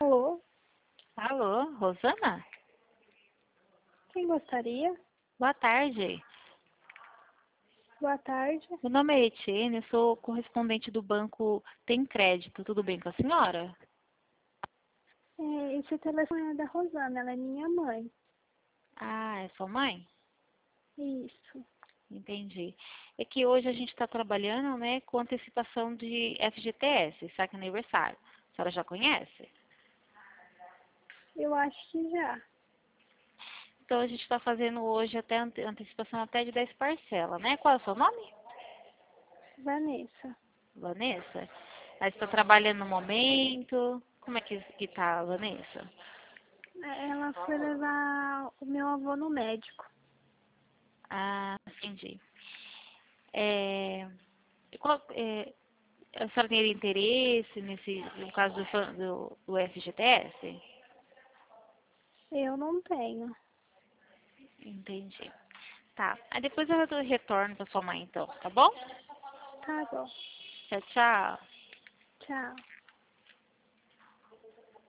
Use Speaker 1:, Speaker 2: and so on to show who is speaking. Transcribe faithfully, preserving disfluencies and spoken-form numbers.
Speaker 1: Alô?
Speaker 2: Alô, Rosana?
Speaker 1: Quem gostaria?
Speaker 2: Boa tarde.
Speaker 1: Boa tarde.
Speaker 2: Meu nome é Etienne, eu sou correspondente do banco Tem Crédito. Tudo bem com a senhora?
Speaker 1: É, esse telefone é da Rosana, ela é minha mãe.
Speaker 2: Ah, é sua mãe?
Speaker 1: Isso.
Speaker 2: Entendi. É que hoje a gente está trabalhando, né, com antecipação de F G T S, saque aniversário. A senhora já conhece?
Speaker 1: Eu acho que já.
Speaker 2: Então a gente está fazendo hoje até ante- antecipação até de dez parcelas, né? Qual é o seu nome?
Speaker 1: Vanessa.
Speaker 2: Vanessa? Ela está trabalhando no momento? Como é que, que tá, Vanessa?
Speaker 1: É, Ela foi levar o meu avô no médico.
Speaker 2: Ah, entendi. É, qual, é, a senhora teria interesse nesse, no caso do, fan- do, do F G T S?
Speaker 1: Eu não tenho.
Speaker 2: Entendi. Tá. Aí depois eu retorno para sua mãe, então, tá bom?
Speaker 1: Tá bom.
Speaker 2: Tchau, tchau.
Speaker 1: Tchau.